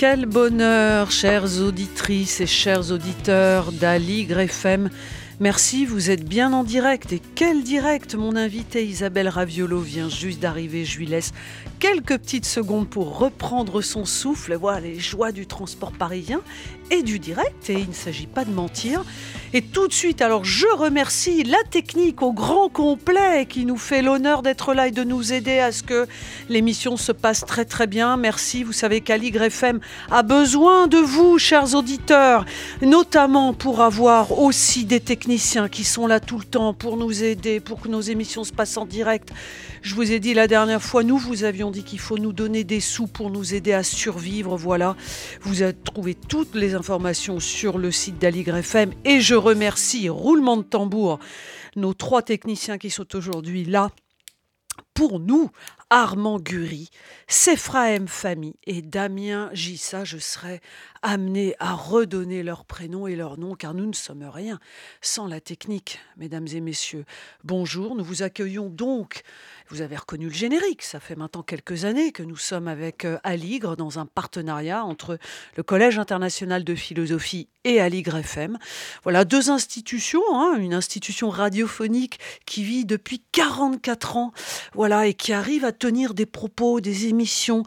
Quel bonheur, chères auditrices et chers auditeurs d'Aligre FM. Merci, vous êtes bien en direct. Et quel direct! Mon invitée Isabelle Raviolo vient juste d'arriver. Je lui laisse quelques petites secondes pour reprendre son souffle, voir les joies du transport parisien et du direct. Et il ne s'agit pas de mentir. Et tout de suite, alors je remercie la technique au grand complet qui nous fait l'honneur d'être là et de nous aider à ce que l'émission se passe très très bien. Merci, vous savez qu'Aligre FM a besoin de vous, chers auditeurs, notamment pour avoir aussi des techniciens qui sont là tout le temps pour nous aider, pour que nos émissions se passent en direct. Je vous ai dit la dernière fois, nous vous avions dit qu'il faut nous donner des sous pour nous aider à survivre. Voilà, vous avez trouvé toutes les informations sur le site d'Aligre FM et je remercie, roulement de tambour, nos 3 techniciens qui sont aujourd'hui là pour nous. Armand Gury, Séphraëm Famy et Damien Gissa. Je serai amené à redonner leurs prénoms et leurs noms car nous ne sommes rien sans la technique, mesdames et messieurs. Bonjour, nous vous accueillons donc. Vous avez reconnu le générique, ça fait maintenant quelques années que nous sommes avec Aligre dans un partenariat entre le Collège international de philosophie et Aligre FM. Voilà, 2 institutions, une institution radiophonique qui vit depuis 44 ans, voilà, et qui arrive à tenir des propos, des émissions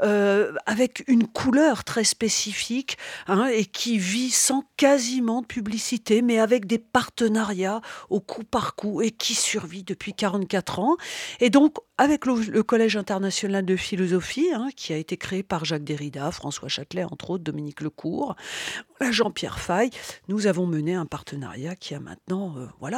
avec une couleur très spécifique, et qui vit sans quasiment de publicité, mais avec des partenariats au coup par coup et qui survit depuis 44 ans. Et donc, avec le Collège international de philosophie, qui a été créé par Jacques Derrida, François Châtelet, entre autres, Dominique Lecourt, Jean-Pierre Faye, nous avons mené un partenariat qui a maintenant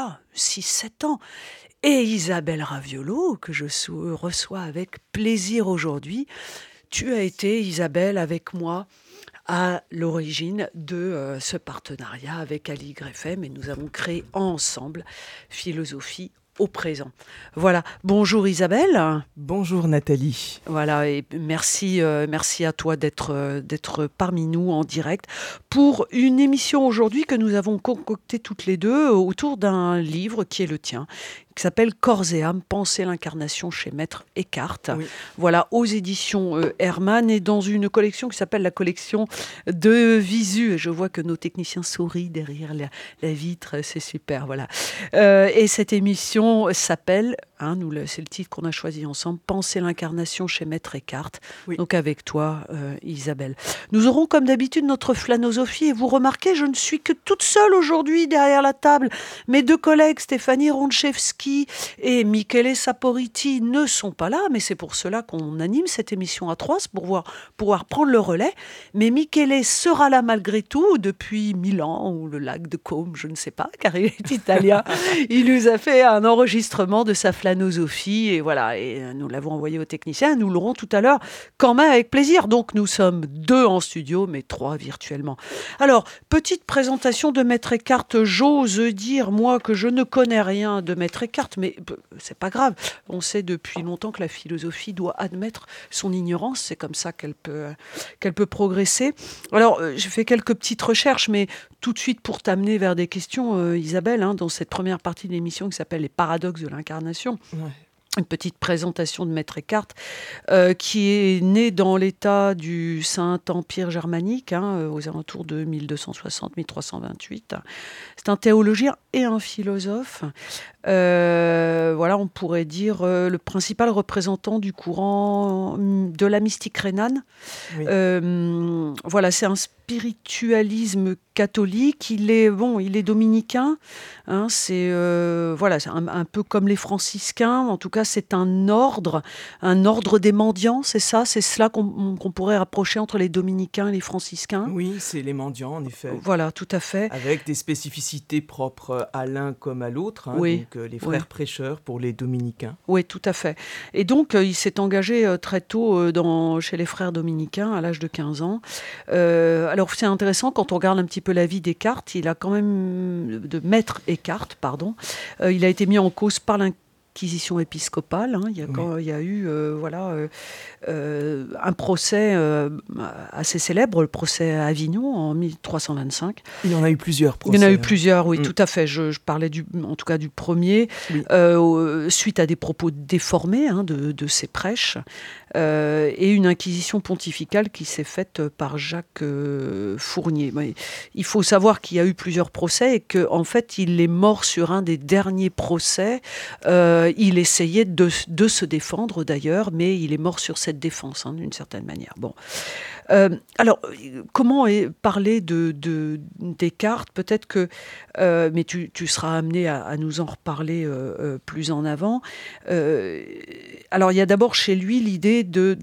6-7 ans. Et Isabelle Raviolo, que je reçois avec plaisir aujourd'hui, tu as été, Isabelle, avec moi à l'origine de ce partenariat avec Aligre FM et nous avons créé ensemble Philosophie au présent. Voilà. Bonjour Isabelle. Bonjour Nathalie. Voilà, et merci à toi d'être parmi nous en direct pour une émission aujourd'hui que nous avons concoctée toutes les deux autour d'un livre qui est le tien, qui s'appelle Corps et âme, Penser l'incarnation chez Maître Eckhart. Oui. Voilà, aux éditions Hermann et dans une collection qui s'appelle la collection de Visu. Et je vois que nos techniciens sourient derrière la vitre, c'est super, voilà. Et cette émission s'appelle, c'est le titre qu'on a choisi ensemble, Penser l'incarnation chez Maître Eckhart. Oui. Donc avec toi, Isabelle. Nous aurons comme d'habitude notre flanosophie et vous remarquez, je ne suis que toute seule aujourd'hui derrière la table. Mes 2 collègues, Stéphanie Ronchevski et Michele Saporiti, ne sont pas là, mais c'est pour cela qu'on anime cette émission à 3, c'est pour pouvoir prendre le relais. Mais Michele sera là malgré tout depuis Milan ou le lac de Côme, je ne sais pas, car il est italien. Il nous a fait un enregistrement de sa flanosophie et voilà, et nous l'avons envoyé aux techniciens. Nous l'aurons tout à l'heure quand même avec plaisir. Donc nous sommes 2 en studio, mais 3 virtuellement. Alors, petite présentation de Maître Eckhart. J'ose dire, moi, que je ne connais rien de Maître Eckhart, mais c'est pas grave. On sait depuis longtemps que la philosophie doit admettre son ignorance. C'est comme ça qu'elle peut progresser. Alors, j'ai fait quelques petites recherches, mais tout de suite pour t'amener vers des questions, Isabelle, dans cette première partie de l'émission qui s'appelle Les paradoxes de l'incarnation. Ouais. Une petite présentation de Maître Eckhart, qui est né dans l'état du Saint-Empire germanique, aux alentours de 1260-1328. C'est un théologien et un philosophe. On pourrait dire le principal représentant du courant de la mystique rhénane. Oui. C'est un spiritualisme catholique. Il est dominicain. C'est un peu comme les franciscains. En tout cas, c'est un ordre des mendiants. C'est cela qu'on pourrait rapprocher entre les dominicains et les franciscains. Oui, c'est les mendiants, en effet. Voilà, tout à fait. Avec des spécificités propres à l'un comme à l'autre. Oui. Donc, les frères prêcheurs pour les dominicains. Oui, tout à fait. Et donc, il s'est engagé très tôt chez les frères dominicains, à l'âge de 15 ans. Alors, c'est intéressant, quand on regarde un petit peu la vie d'Eckhart, il a quand même, de Maître Eckhart, il a été mis en cause par l'inquisition épiscopale. Il y a eu un procès assez célèbre, le procès à Avignon en 1325. Il y en a eu plusieurs procès. Il y en a eu plusieurs, oui, tout à fait. Je parlais en tout cas du premier, oui. Suite à des propos déformés de ses prêches. et une inquisition pontificale qui s'est faite par Jacques Fournier. Mais il faut savoir qu'il y a eu plusieurs procès et qu'en fait, il est mort sur un des derniers procès. Il essayait de se défendre d'ailleurs, mais il est mort sur cette défense, hein, d'une certaine manière. Bon. Alors, comment parler de Descartes? Peut-être que, mais tu seras amené à nous en reparler plus en avant. Alors, il y a d'abord chez lui l'idée de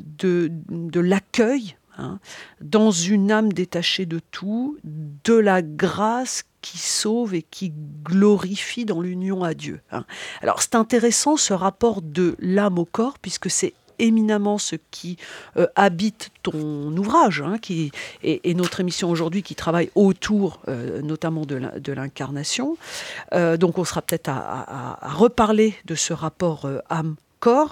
l'accueil, hein, dans une âme détachée de tout, de la grâce qui sauve et qui glorifie dans l'union à Dieu, hein. Alors, c'est intéressant ce rapport de l'âme au corps, puisque c'est éminemment ce qui habite ton ouvrage, hein, et notre émission aujourd'hui qui travaille autour notamment de l'incarnation. Donc on sera peut-être à reparler de ce rapport âme-corps.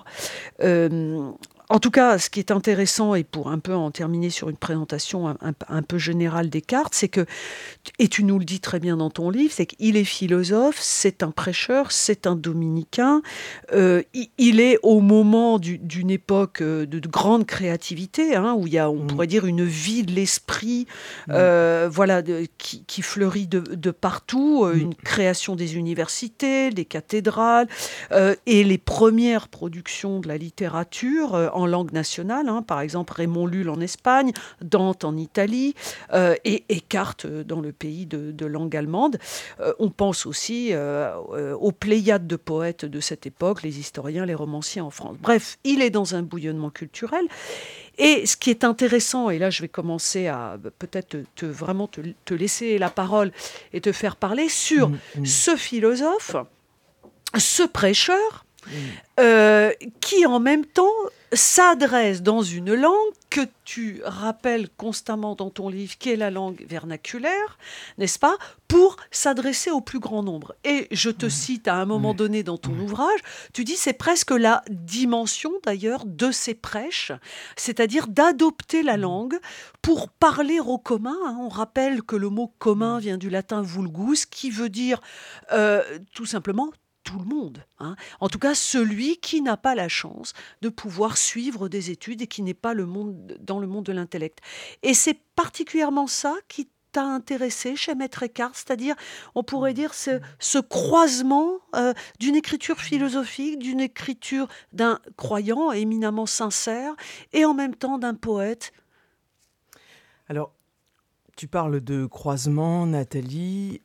En tout cas, ce qui est intéressant, et pour un peu en terminer sur une présentation un peu générale des Descartes, c'est que, et tu nous le dis très bien dans ton livre, c'est qu'il est philosophe, c'est un prêcheur, c'est un dominicain, il est au moment d'une époque de grande créativité, hein, où il y a, on pourrait dire, une vie de l'esprit voilà, qui fleurit de partout, une création des universités, des cathédrales, et les premières productions de la littérature en langue nationale, hein, par exemple Raymond Lull en Espagne, Dante en Italie, et Descartes dans le pays de langue allemande. On pense aussi aux pléiades de poètes de cette époque, les historiens, les romanciers en France. Bref, il est dans un bouillonnement culturel. Et ce qui est intéressant, et là je vais commencer à peut-être vraiment te laisser la parole et te faire parler sur ce philosophe, ce prêcheur, qui en même temps s'adresse dans une langue que tu rappelles constamment dans ton livre, qui est la langue vernaculaire, n'est-ce pas, pour s'adresser au plus grand nombre. Et je te cite à un moment donné dans ton ouvrage, tu dis c'est presque la dimension d'ailleurs de ces prêches, c'est-à-dire d'adopter la langue pour parler au commun, hein. On rappelle que le mot commun vient du latin vulgus, qui veut dire tout simplement tout le monde, hein. En tout cas, celui qui n'a pas la chance de pouvoir suivre des études et qui n'est pas dans le monde de l'intellect. Et c'est particulièrement ça qui t'a intéressé chez Maître Eckhart, c'est-à-dire, on pourrait dire, ce croisement d'une écriture philosophique, d'une écriture d'un croyant éminemment sincère, et en même temps d'un poète. Alors, tu parles de croisement, Nathalie,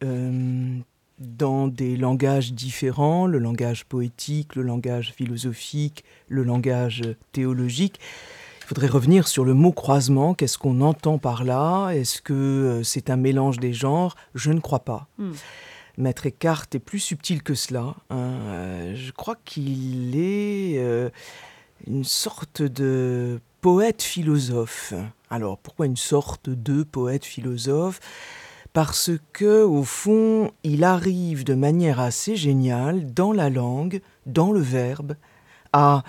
dans des langages différents, le langage poétique, le langage philosophique, le langage théologique. Il faudrait revenir sur le mot croisement. Qu'est-ce qu'on entend par là? Est-ce que c'est un mélange des genres? Je ne crois pas. Maître Eckhart est plus subtil que cela, hein. Je crois qu'il est une sorte de poète-philosophe. Alors, pourquoi une sorte de poète-philosophe? Parce que, au fond, il arrive de manière assez géniale, dans la langue, dans le verbe, à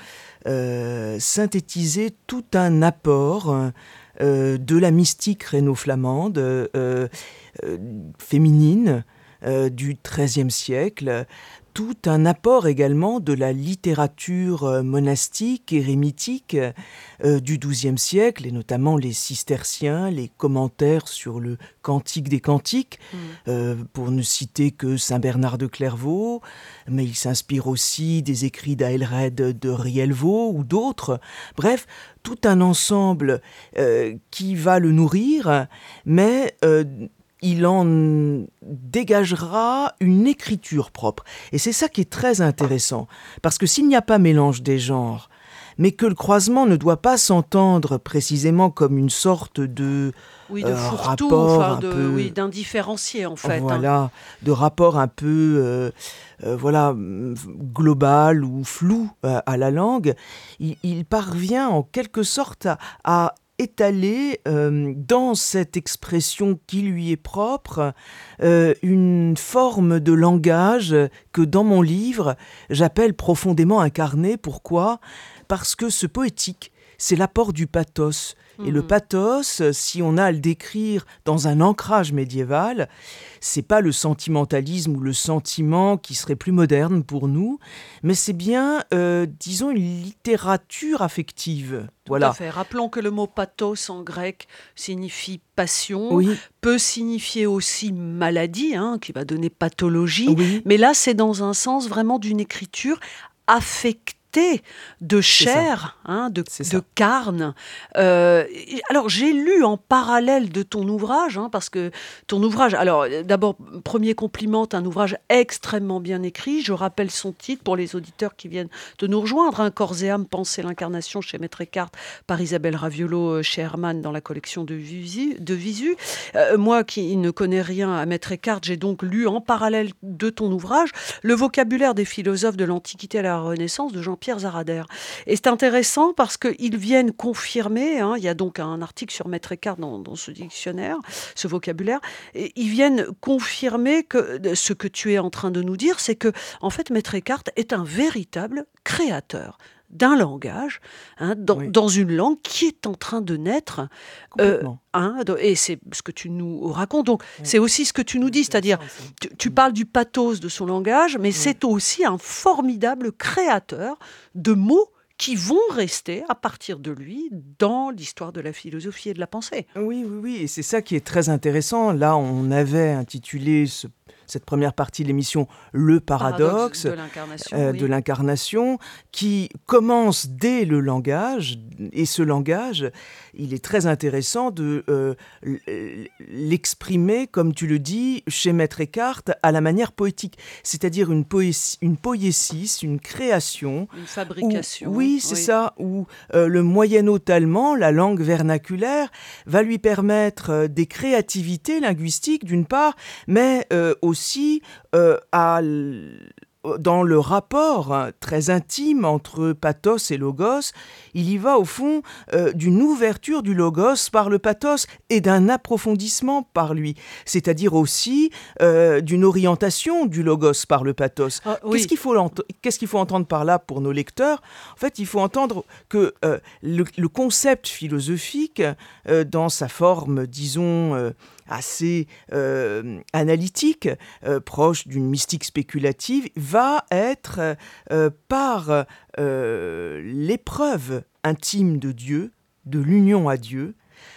synthétiser tout un apport de la mystique rhéno-flamande, féminine, du XIIIe siècle, tout un apport également de la littérature monastique, érémitique du XIIe siècle, et notamment les cisterciens, les commentaires sur le Cantique des Cantiques, pour ne citer que Saint Bernard de Clairvaux, mais il s'inspire aussi des écrits d'Aelred de Rielvaux ou d'autres. Bref, tout un ensemble qui va le nourrir, mais il en dégagera une écriture propre. Et c'est ça qui est très intéressant, parce que s'il n'y a pas mélange des genres, mais que le croisement ne doit pas s'entendre précisément comme une sorte de fourre-tout, rapport d'indifférencié en fait. Voilà, de rapport un peu global ou flou à la langue. Il parvient en quelque sorte à étaler dans cette expression qui lui est propre une forme de langage que dans mon livre j'appelle profondément incarné. Pourquoi ? Parce que ce poétique c'est l'apport du pathos. Et le pathos, si on a à le décrire dans un ancrage médiéval, c'est pas le sentimentalisme ou le sentiment qui serait plus moderne pour nous, mais c'est bien, disons, une littérature affective. Voilà. Tout à fait. Rappelons que le mot pathos en grec signifie passion, Oui. peut signifier aussi maladie, qui va donner pathologie, Oui. mais là c'est dans un sens vraiment d'une écriture affectée de chair, de carne. Alors j'ai lu en parallèle de ton ouvrage, parce que ton ouvrage, alors d'abord, premier compliment, un ouvrage extrêmement bien écrit. Je rappelle son titre pour les auditeurs qui viennent de nous rejoindre, Corps et âme, pensée, l'incarnation chez Maître Eckhart, par Isabelle Raviolo chez Hermann dans la collection de Visu. Moi qui ne connais rien à Maître Eckhart, j'ai donc lu en parallèle de ton ouvrage Le vocabulaire des philosophes de l'Antiquité à la Renaissance de Jean-Pierre Zarader. Et c'est intéressant parce qu'ils viennent confirmer, il y a donc un article sur Maître Eckhart dans ce dictionnaire, ce vocabulaire, et ils viennent confirmer que ce que tu es en train de nous dire, c'est que en fait Maître Eckhart est un véritable créateur d'un langage, dans une langue qui est en train de naître. Et c'est ce que tu nous racontes. Donc, c'est aussi ce que tu nous dis, c'est-à-dire, tu parles du pathos de son langage, mais c'est aussi un formidable créateur de mots qui vont rester, à partir de lui, dans l'histoire de la philosophie et de la pensée. Oui, et c'est ça qui est très intéressant. Là, on avait intitulé cette première partie de l'émission « Le paradoxe de l'incarnation », qui commence dès le langage. Et ce langage, il est très intéressant de l'exprimer, comme tu le dis, chez Maître Eckhart, à la manière poétique. C'est-à-dire une poésis, une création. Une fabrication. Oui, c'est ça, où le moyen-hôte allemand, la langue vernaculaire, va lui permettre des créativités linguistiques, d'une part, mais aussi dans le rapport très intime entre pathos et logos, il y va au fond d'une ouverture du logos par le pathos et d'un approfondissement par lui, c'est-à-dire aussi d'une orientation du logos par le pathos. Qu'est-ce qu'il faut entendre par là pour nos lecteurs ? En fait, il faut entendre que le concept philosophique, dans sa forme, disons, assez analytique, proche d'une mystique spéculative, va être par l'épreuve intime de Dieu, de l'union à Dieu,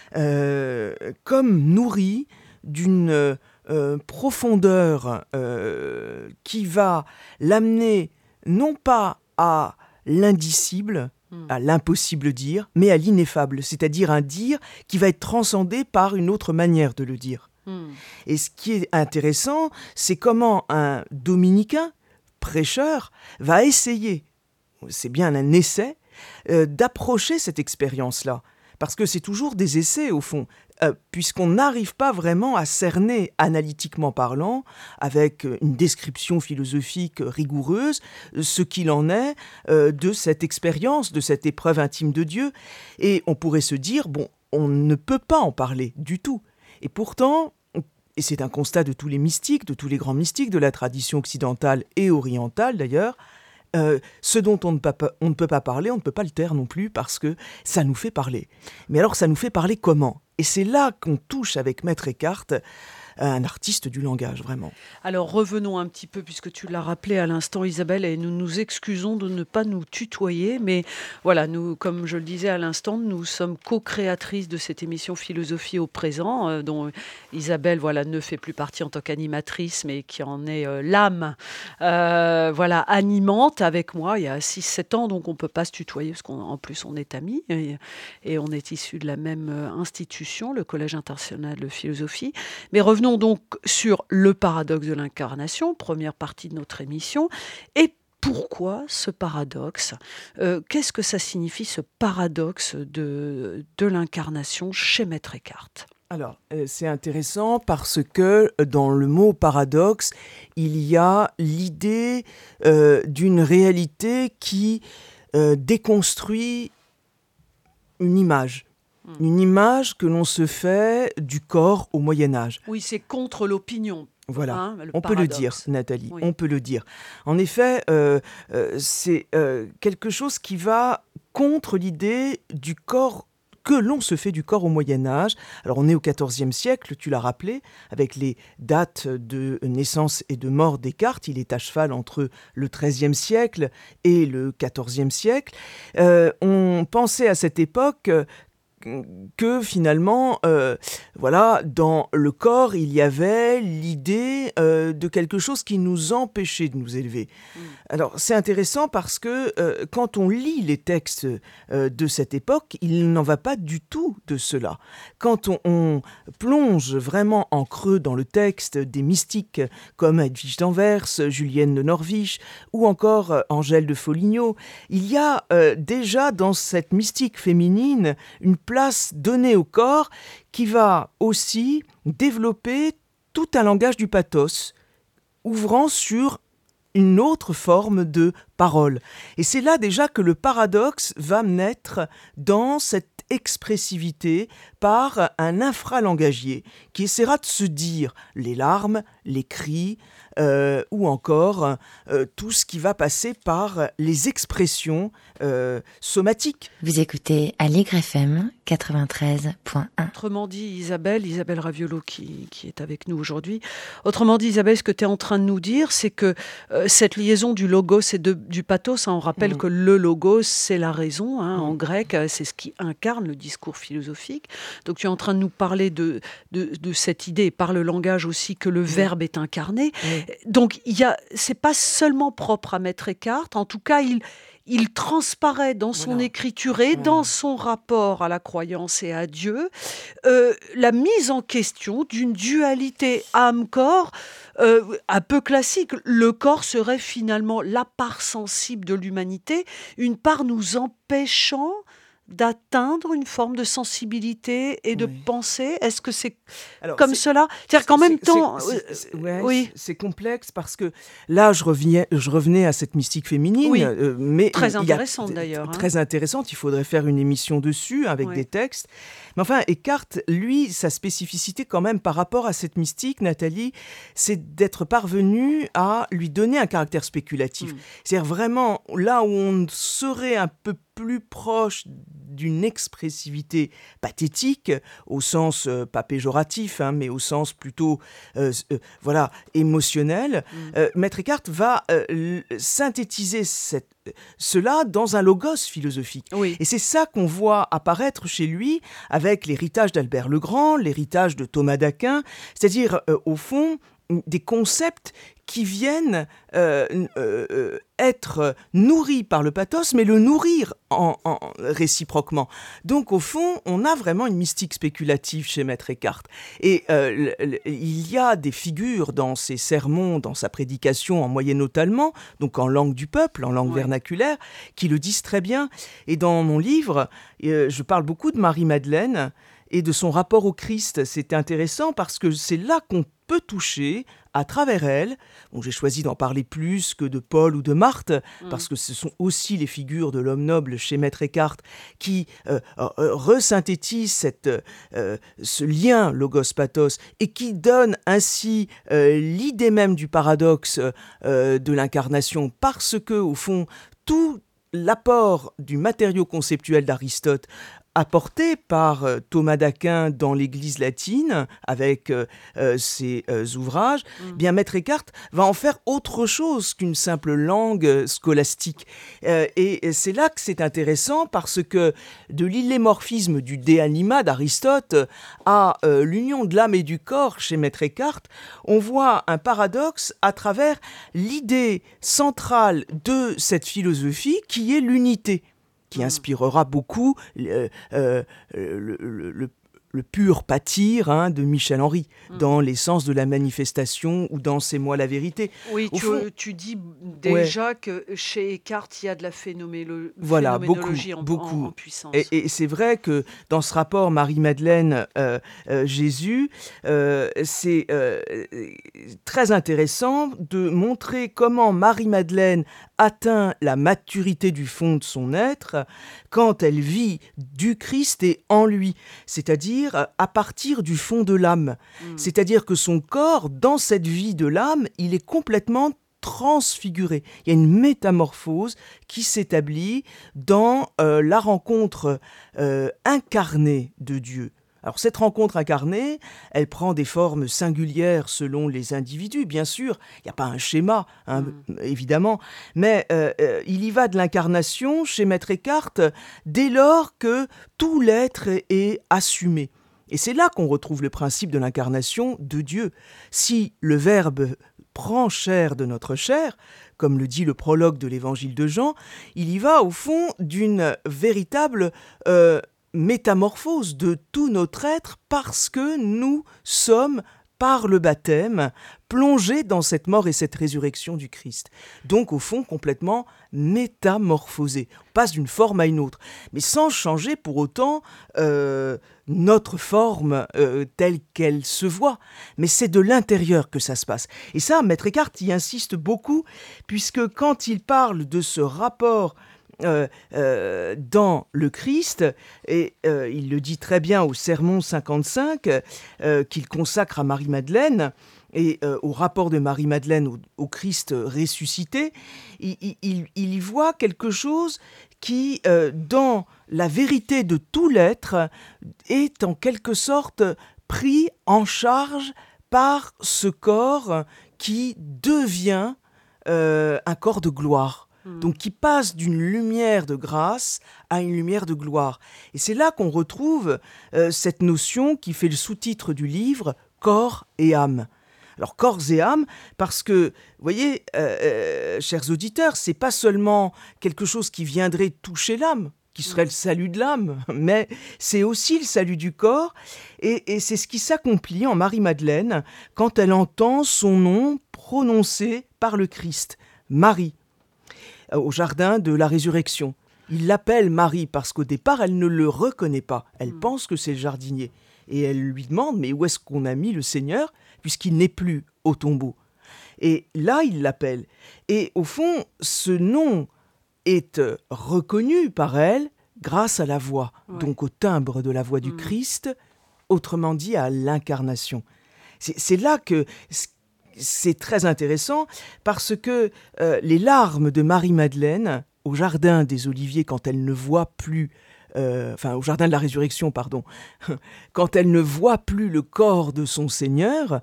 comme nourri d'une profondeur qui va l'amener non pas à l'indicible, à l'impossible dire, mais à l'ineffable, c'est-à-dire un dire qui va être transcendé par une autre manière de le dire. Et ce qui est intéressant, c'est comment un dominicain, prêcheur, va essayer, c'est bien un essai, d'approcher cette expérience-là. Parce que c'est toujours des essais, au fond, puisqu'on n'arrive pas vraiment à cerner, analytiquement parlant, avec une description philosophique rigoureuse, ce qu'il en est de cette expérience, de cette épreuve intime de Dieu. Et on pourrait se dire, on ne peut pas en parler du tout. Et pourtant, et c'est un constat de tous les mystiques, de tous les grands mystiques de la tradition occidentale et orientale d'ailleurs, ce dont on ne peut pas parler, on ne peut pas le taire non plus parce que ça nous fait parler. Mais alors ça nous fait parler comment ? Et c'est là qu'on touche avec Maître Eckhart un artiste du langage, vraiment. Alors revenons un petit peu, puisque tu l'as rappelé à l'instant Isabelle, et nous nous excusons de ne pas nous tutoyer, mais voilà, nous, comme je le disais à l'instant, nous sommes co-créatrices de cette émission Philosophie au présent, dont Isabelle ne fait plus partie en tant qu'animatrice, mais qui en est l'âme animante avec moi il y a 6-7 ans, donc on ne peut pas se tutoyer, parce qu'en plus on est amis, et on est issus de la même institution, le Collège international de philosophie. Mais revenons donc sur le paradoxe de l'incarnation, première partie de notre émission. Et pourquoi ce paradoxe ? Qu'est-ce que ça signifie, ce paradoxe de l'incarnation chez Maître Eckhart ? Alors, c'est intéressant parce que dans le mot paradoxe, il y a l'idée d'une réalité qui déconstruit une image. Une image que l'on se fait du corps au Moyen-Âge. Oui, c'est contre l'opinion. Voilà, on peut le dire, Nathalie, on peut le dire. En effet, c'est quelque chose qui va contre l'idée du corps que l'on se fait du corps au Moyen-Âge. Alors on est au XIVe siècle, tu l'as rappelé, avec les dates de naissance et de mort Descartes. Il est à cheval entre le XIIIe siècle et le XIVe siècle. On pensait à cette époque que finalement, dans le corps, il y avait l'idée de quelque chose qui nous empêchait de nous élever. Alors, c'est intéressant parce que quand on lit les textes de cette époque, il n'en va pas du tout de cela. Quand on plonge vraiment en creux dans le texte des mystiques comme Edwige d'Anvers, Julienne de Norwich ou encore Angèle de Foligno, il y a déjà dans cette mystique féminine une place donnée au corps qui va aussi développer tout un langage du pathos, ouvrant sur une autre forme de parole. Et c'est là déjà que le paradoxe va naître dans cette expressivité par un infralangagier qui essaiera de se dire les larmes, les cris, ou encore tout ce qui va passer par les expressions somatiques. Vous écoutez Aligre FM 93.1. Autrement dit, Isabelle Raviolo qui est avec nous aujourd'hui. Autrement dit, Isabelle, ce que tu es en train de nous dire, c'est que cette liaison du logos et du pathos, on rappelle que le logos, c'est la raison, en grec, c'est ce qui incarne le discours philosophique. Donc tu es en train de nous parler de cette idée, par le langage aussi, que le verbe est incarné. Donc c'est pas seulement propre à Maître Eckhart, en tout cas il transparaît dans son écriture et dans son rapport à la croyance et à Dieu la mise en question d'une dualité âme-corps un peu classique. Le corps serait finalement la part sensible de l'humanité, une part nous empêchant d'atteindre une forme de sensibilité et de pensée. Est-ce que c'est cela? C'est-à-dire qu'en même temps... c'est complexe parce que là, je revenais à cette mystique féminine. Mais très intéressante d'ailleurs. Très intéressante, il faudrait faire une émission dessus avec des textes. Mais enfin, Eckhart, lui, sa spécificité quand même par rapport à cette mystique, Nathalie, c'est d'être parvenu à lui donner un caractère spéculatif. C'est-à-dire vraiment, là où on serait un peu plus proche d'une expressivité pathétique, au sens pas péjoratif, mais au sens plutôt émotionnel, Maître Eckhart va synthétiser cela dans un logos philosophique. Et c'est ça qu'on voit apparaître chez lui avec l'héritage d'Albert le Grand, l'héritage de Thomas d'Aquin, c'est-à-dire au fond des concepts qui viennent être nourris par le pathos, mais le nourrir réciproquement. Donc, au fond, on a vraiment une mystique spéculative chez Maître Eckhart. Et il y a des figures dans ses sermons, dans sa prédication en moyenno-allemand, donc en langue du peuple, en langue vernaculaire, qui le disent très bien. Et dans mon livre, je parle beaucoup de Marie-Madeleine et de son rapport au Christ. C'est intéressant parce que c'est là qu'on peut toucher à travers elle. Bon, j'ai choisi d'en parler plus que de Paul ou de Marthe, parce que ce sont aussi les figures de l'homme noble chez Maître Eckhart qui resynthétisent ce lien logos-pathos et qui donnent ainsi l'idée même du paradoxe de l'incarnation, parce que, au fond, tout l'apport du matériau conceptuel d'Aristote apporté par Thomas d'Aquin dans l'Église latine, avec ses ouvrages, bien Maître Eckhart va en faire autre chose qu'une simple langue scolastique. Et c'est là que c'est intéressant, parce que de l'illémorphisme du de anima d'Aristote à l'union de l'âme et du corps chez Maître Eckhart, on voit un paradoxe à travers l'idée centrale de cette philosophie qui est l'unité, qui inspirera beaucoup le pur pâtir de Michel Henry, dans l'essence de la manifestation ou dans C'est moi la vérité. Oui, tu dis déjà que chez Eckhart, il y a de la phénoménologie en puissance. Et c'est vrai que dans ce rapport Marie-Madeleine, Jésus, c'est très intéressant de montrer comment Marie-Madeleine atteint la maturité du fond de son être quand elle vit du Christ et en lui, c'est-à-dire à partir du fond de l'âme. C'est-à-dire que son corps, dans cette vie de l'âme, il est complètement transfiguré. Il y a une métamorphose qui s'établit dans la rencontre incarnée de Dieu. Alors cette rencontre incarnée, elle prend des formes singulières selon les individus, bien sûr. Il n'y a pas un schéma, évidemment. Mais il y va de l'incarnation chez Maître Eckhart dès lors que tout l'être est assumé. Et c'est là qu'on retrouve le principe de l'incarnation de Dieu. Si le Verbe prend chair de notre chair, comme le dit le prologue de l'Évangile de Jean, il y va au fond d'une véritable métamorphose de tout notre être parce que nous sommes, par le baptême, plongés dans cette mort et cette résurrection du Christ. Donc, au fond, complètement métamorphosés. On passe d'une forme à une autre, mais sans changer pour autant notre forme telle qu'elle se voit. Mais c'est de l'intérieur que ça se passe. Et ça, Maître Eckhart y insiste beaucoup, puisque quand il parle de ce rapport dans le Christ, et il le dit très bien au Sermon 55 qu'il consacre à Marie-Madeleine et au rapport de Marie-Madeleine au Christ ressuscité, il y voit quelque chose qui, dans la vérité de tout l'être, est en quelque sorte pris en charge par ce corps qui devient un corps de gloire. Donc qui passe d'une lumière de grâce à une lumière de gloire. Et c'est là qu'on retrouve cette notion qui fait le sous-titre du livre, corps et âme. Alors corps et âme, parce que, vous voyez, chers auditeurs, c'est pas seulement quelque chose qui viendrait toucher l'âme, qui serait le salut de l'âme, mais c'est aussi le salut du corps, et c'est ce qui s'accomplit en Marie-Madeleine quand elle entend son nom prononcé par le Christ, Marie, au jardin de la résurrection. Il l'appelle Marie parce qu'au départ, elle ne le reconnaît pas. Elle pense que c'est le jardinier. Et elle lui demande, mais où est-ce qu'on a mis le Seigneur, puisqu'il n'est plus au tombeau? Et là, il l'appelle. Et au fond, ce nom est reconnu par elle grâce à la voix, donc au timbre de la voix du Christ, autrement dit à l'incarnation. C'est là que c'est très intéressant, parce que les larmes de Marie-Madeleine au jardin des Oliviers, quand elle ne voit plus, au jardin de la résurrection, pardon, quand elle ne voit plus le corps de son Seigneur,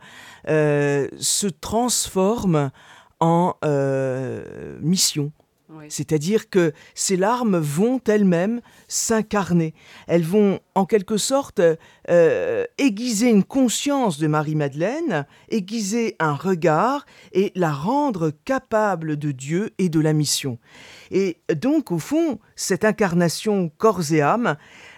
se transforment en mission. Oui. C'est-à-dire que ces larmes vont elles-mêmes s'incarner. Elles vont en quelque sorte aiguiser une conscience de Marie-Madeleine, aiguiser un regard et la rendre capable de Dieu et de la mission. Et donc, au fond, cette incarnation corps et âme,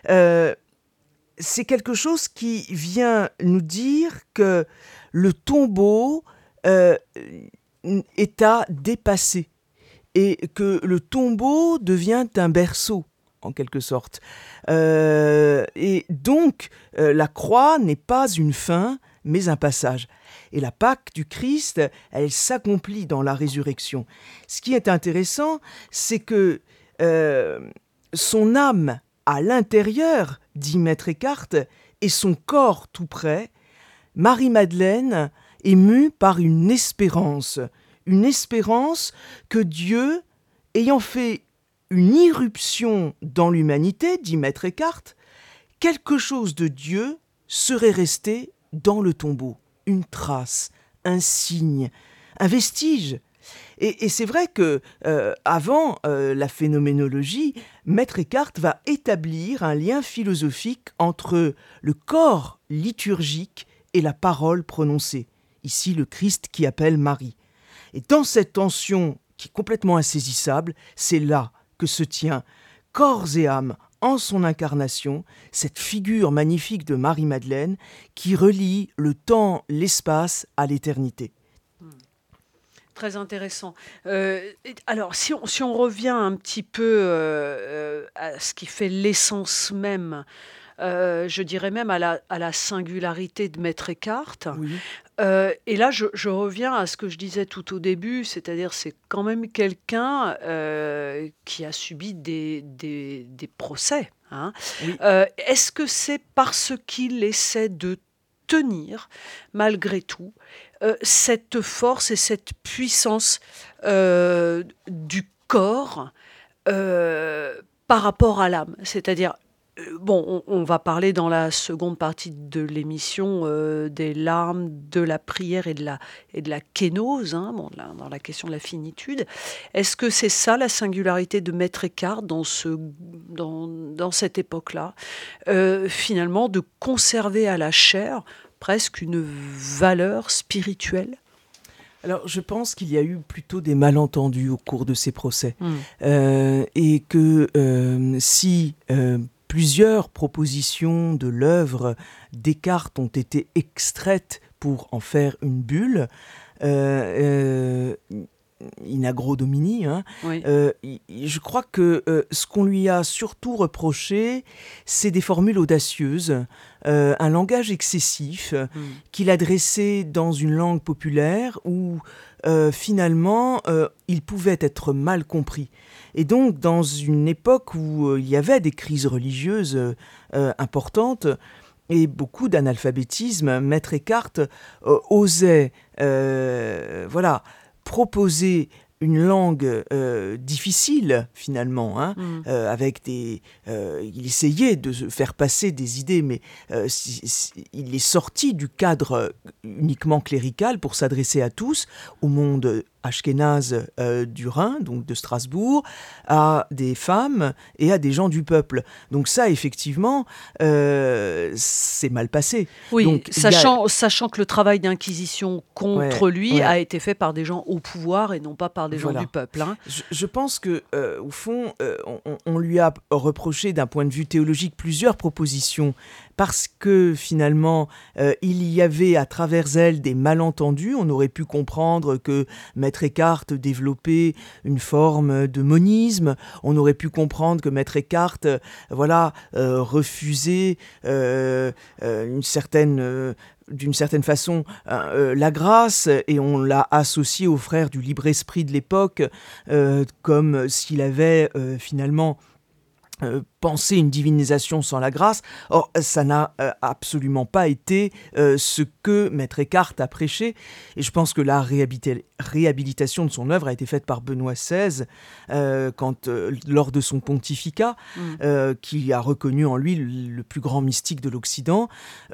c'est quelque chose qui vient nous dire que le tombeau est à dépasser. Et que le tombeau devient un berceau, en quelque sorte. Et donc, la croix n'est pas une fin, mais un passage. Et la Pâque du Christ, elle s'accomplit dans la résurrection. Ce qui est intéressant, c'est que son âme à l'intérieur, dit Maître Eckhart, et son corps tout près, Marie-Madeleine est mue par une espérance que Dieu, ayant fait une irruption dans l'humanité, dit Maître Eckhart, quelque chose de Dieu serait resté dans le tombeau, une trace, un signe, un vestige. Et c'est vrai que avant la phénoménologie, Maître Eckhart va établir un lien philosophique entre le corps liturgique et la parole prononcée. Ici, le Christ qui appelle Marie. Et dans cette tension qui est complètement insaisissable, c'est là que se tient corps et âme en son incarnation, cette figure magnifique de Marie-Madeleine qui relie le temps, l'espace à l'éternité. Très intéressant. Alors, si on revient un petit peu à ce qui fait l'essence même, je dirais même à la singularité de Maître Eckhart. Oui. Et là, je reviens à ce que je disais tout au début, c'est-à-dire c'est quand même quelqu'un qui a subi des procès. Hein. Oui. Est-ce que c'est parce qu'il essaie de tenir, malgré tout, cette force et cette puissance du corps par rapport à l'âme. C'est-à-dire, bon, on va parler dans la seconde partie de l'émission des larmes, de la prière et de la kénose, hein, bon, dans la question de la finitude. Est-ce que c'est ça la singularité de Maître Eckhart dans cette époque-là, finalement, de conserver à la chair presque une valeur spirituelle? Alors, je pense qu'il y a eu plutôt des malentendus au cours de ces procès. Et que si plusieurs propositions de l'œuvre Descartes ont été extraites pour en faire une bulle, in agro domini, hein, Oui. je crois que ce qu'on lui a surtout reproché, c'est des formules audacieuses, un langage excessif qu'il adressait dans une langue populaire où finalement il pouvait être mal compris. Et donc dans une époque où il y avait des crises religieuses importantes et beaucoup d'analphabétisme, Maître Eckhart osait proposer une langue difficile finalement, hein, avec il essayait de faire passer des idées, mais il est sorti du cadre uniquement clérical pour s'adresser à tous, au monde ashkénaze du Rhin, donc de Strasbourg, à des femmes et à des gens du peuple. Donc ça, effectivement, c'est mal passé. Oui, donc, sachant que le travail d'inquisition contre lui a a été fait par des gens au pouvoir et non pas par des gens du peuple. Hein. Je pense que, au fond, on lui a reproché d'un point de vue théologique plusieurs propositions parce que finalement, il y avait à travers elles des malentendus. On aurait pu comprendre que Maître Eckhart développait une forme de monisme. On aurait pu comprendre que Maître Eckhart refusait d'une certaine façon la grâce, et on l'a associé aux frères du libre esprit de l'époque comme s'il avait finalement penser une divinisation sans la grâce. Or, ça n'a absolument pas été ce que Maître Eckhart a prêché. Et je pense que la réhabilitation de son œuvre a été faite par Benoît XVI lors de son pontificat, qui a reconnu en lui le plus grand mystique de l'Occident.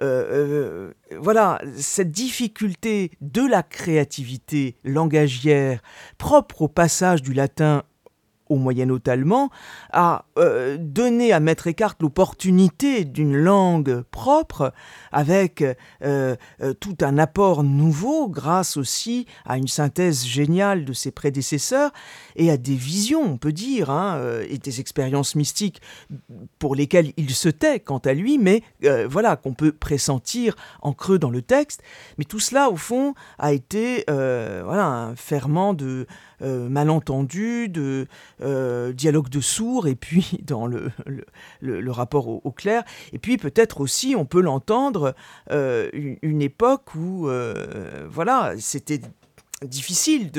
Voilà, cette difficulté de la créativité langagière propre au passage du latin au moyen-allemand, a donné à Maître Eckhart l'opportunité d'une langue propre, avec tout un apport nouveau, grâce aussi à une synthèse géniale de ses prédécesseurs, et à des visions, on peut dire, et des expériences mystiques pour lesquelles il se tait quant à lui, mais qu'on peut pressentir en creux dans le texte. Mais tout cela, au fond, a été un ferment de malentendus, de dialogue de sourds, et puis dans le rapport au clerc. Et puis peut-être aussi, on peut l'entendre, une époque où c'était difficile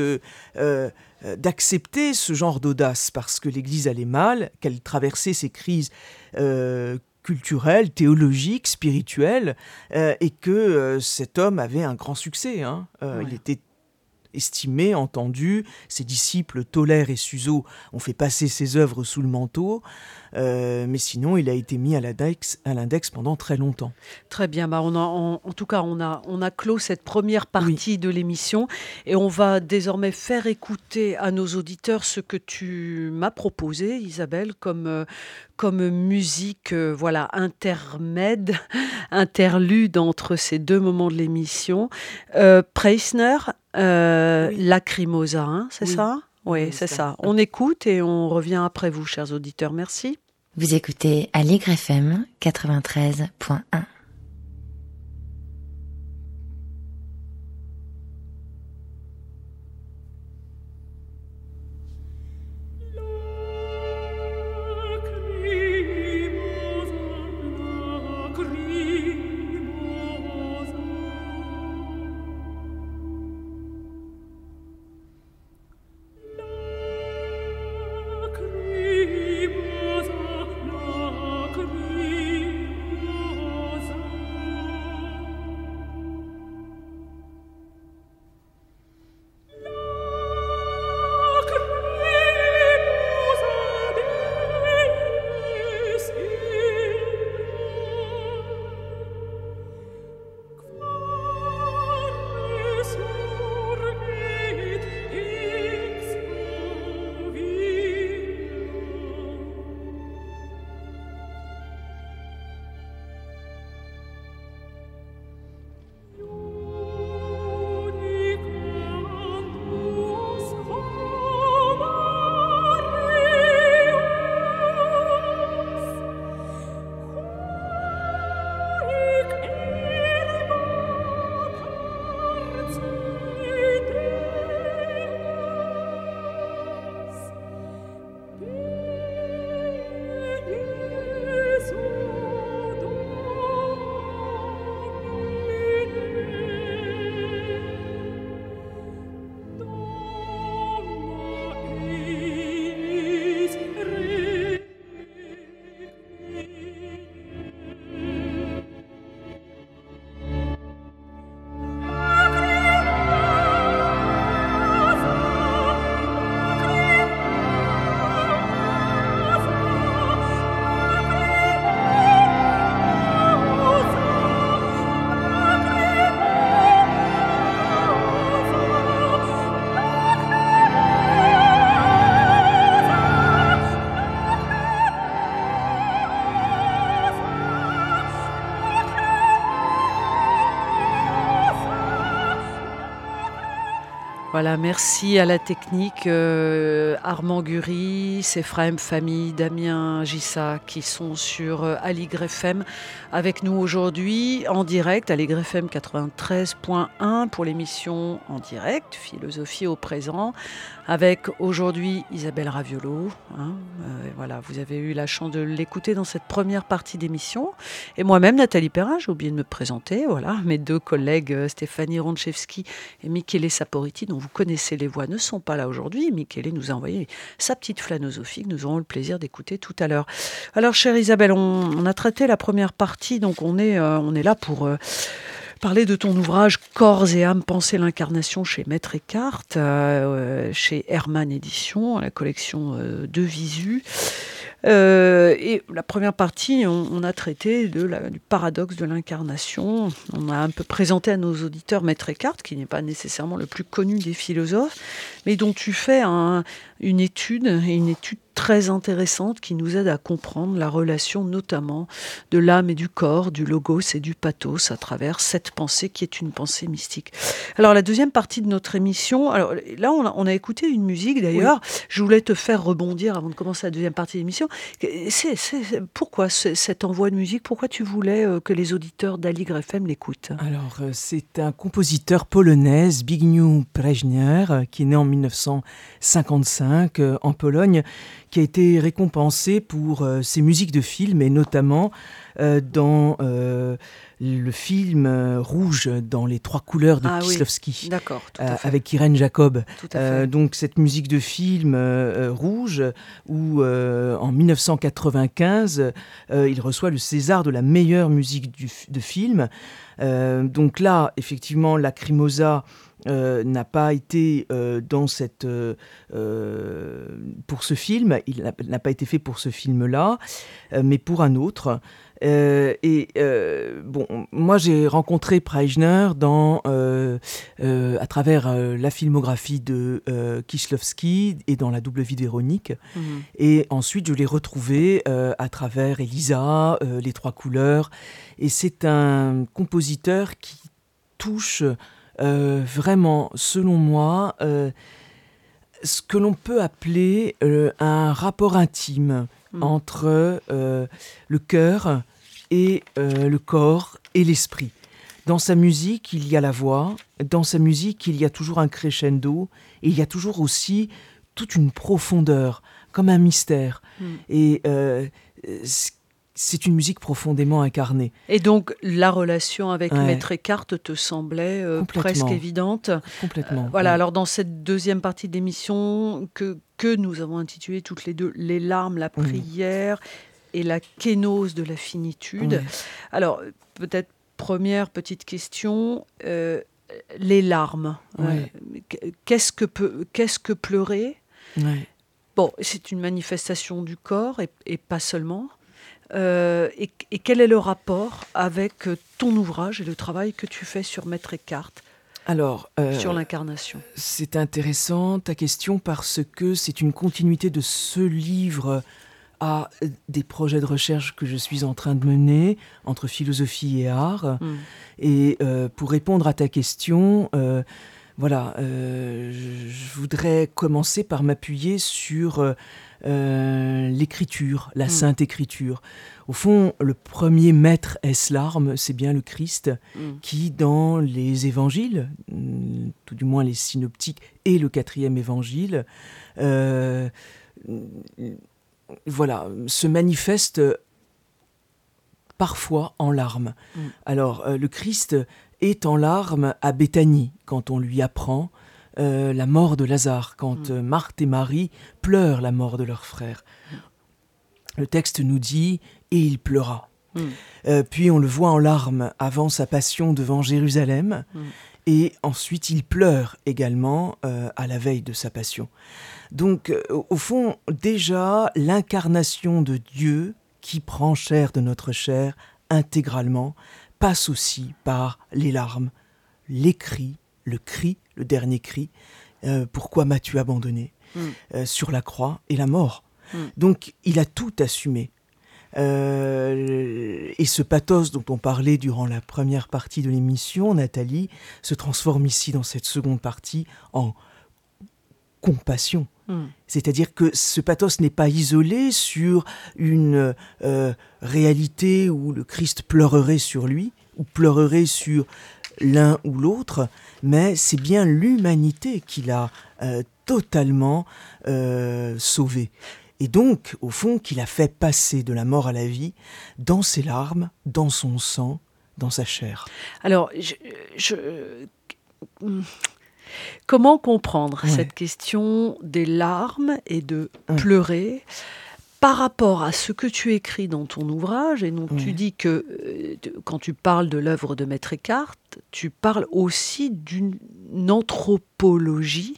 d'accepter ce genre d'audace, parce que l'Église allait mal, qu'elle traversait ces crises culturelles, théologiques, spirituelles, et que cet homme avait un grand succès. Il était estimé, entendu, ses disciples Tolaire et Suzeau ont fait passer ses œuvres sous le manteau, mais sinon il a été mis à l'index pendant très longtemps. Très bien, en tout cas on a clos cette première partie de l'émission, et on va désormais faire écouter à nos auditeurs ce que tu m'as proposé, Isabelle, comme musique intermède, interlude entre ces deux moments de l'émission. Preissner, Lacrimosa, hein, c'est ça ? Oui, c'est ça. On écoute et on revient après vous, chers auditeurs. Merci. Vous écoutez Aligre FM 93.1. Lacrimosa, Voilà, merci à la technique, Armand Guris, Ephraim Famille, Damien Gissa qui sont sur Aligre FM avec nous aujourd'hui en direct, Aligre FM 93.1 pour l'émission en direct, Philosophie au présent, avec aujourd'hui Isabelle Raviolo. Voilà, vous avez eu la chance de l'écouter dans cette première partie d'émission. Et moi-même, Nathalie Perrin, j'ai oublié de me présenter. Voilà, mes deux collègues Stéphanie Ronchevski et Michele Saporiti, dont vous connaissez les voix, ne sont pas là aujourd'hui. Michele nous a envoyé sa petite flanosophie que nous aurons le plaisir d'écouter tout à l'heure. Alors, chère Isabelle, on a traité la première partie, donc on est là pour parler de ton ouvrage Corps et âme, penser l'incarnation chez Maître Eckhart, chez Hermann Éditions, la collection de Visu. Et la première partie, on a traité du paradoxe de l'incarnation. On a un peu présenté à nos auditeurs Maître Eckhart, qui n'est pas nécessairement le plus connu des philosophes, mais dont tu fais une étude très intéressante qui nous aide à comprendre la relation notamment de l'âme et du corps, du logos et du pathos à travers cette pensée qui est une pensée mystique. Alors la deuxième partie de notre émission, alors là on a écouté une musique d'ailleurs, oui. Je voulais te faire rebondir avant de commencer la deuxième partie de l'émission. Pourquoi cet envoi de musique? Pourquoi tu voulais que les auditeurs d'Aligre FM l'écoutent? Alors c'est un compositeur polonais, Zbigniew Brejner, qui est né en 1955 en Pologne, qui a été récompensé pour ses musiques de films et notamment dans le film Rouge dans les 3 couleurs de Kieślowski, oui. D'accord, tout à fait. Avec Irène Jacob. Tout à fait. Donc cette musique de film Rouge où en 1995 il reçoit le César de la meilleure musique de film. Donc là effectivement Lacrimosa n'a pas été dans cette pour ce film, il n'a pas été fait pour ce film-là, mais pour un autre. Moi j'ai rencontré Brejner à travers la filmographie de Kieślowski et dans La double vie de Véronique. Et ensuite je l'ai retrouvé à travers Elisa, Les 3 couleurs. Et c'est un compositeur qui touche vraiment, selon moi, ce que l'on peut appeler un rapport intime entre le cœur et le corps et l'esprit. Dans sa musique, il y a la voix. Dans sa musique, il y a toujours un crescendo. Et il y a toujours aussi toute une profondeur, comme un mystère. Et c'est une musique profondément incarnée. Et donc, la relation avec Maître Eckhart te semblait presque évidente. Complètement. Voilà, alors dans cette deuxième partie de l'émission que nous avons intitulée toutes les deux « Les larmes, la prière et la kénose de la finitude ». Alors, peut-être première petite question, les larmes. Qu'est-ce que pleurer ? Bon, c'est une manifestation du corps et pas seulement. Et quel est le rapport avec ton ouvrage et le travail que tu fais sur Maître Eckhart, sur l'incarnation? C'est intéressant ta question parce que c'est une continuité de ce livre à des projets de recherche que je suis en train de mener entre philosophie et art. Et pour répondre à ta question, je voudrais commencer par m'appuyer sur l'écriture, la sainte écriture. Au fond, le premier maître est l'arme, c'est bien le Christ, qui dans les évangiles, tout du moins les synoptiques et le 4e évangile, se manifeste parfois en larmes. Alors, le Christ est en larmes à Béthanie, quand on lui apprend la mort de Lazare, quand Marthe et Marie pleurent la mort de leur frère. Le texte nous dit « et il pleura ». Puis on le voit en larmes avant sa passion devant Jérusalem, et ensuite il pleure également à la veille de sa passion. Donc au fond, déjà, l'incarnation de Dieu qui prend chair de notre chair intégralement passe aussi par les larmes, les cris, le dernier cri, pourquoi m'as-tu abandonné, sur la croix, et la mort. Donc il a tout assumé. Et ce pathos dont on parlait durant la première partie de l'émission, Nathalie, se transforme ici dans cette seconde partie en compassion. C'est-à-dire que ce pathos n'est pas isolé sur une réalité où le Christ pleurerait sur lui, ou pleurerait sur l'un ou l'autre, mais c'est bien l'humanité qu'il a totalement sauvée. Et donc, au fond, qu'il a fait passer de la mort à la vie dans ses larmes, dans son sang, dans sa chair. Alors, comment comprendre cette question des larmes et de pleurer par rapport à ce que tu écris dans ton ouvrage et dont tu dis que quand tu parles de l'œuvre de Maître Eckhart, tu parles aussi d'une anthropologie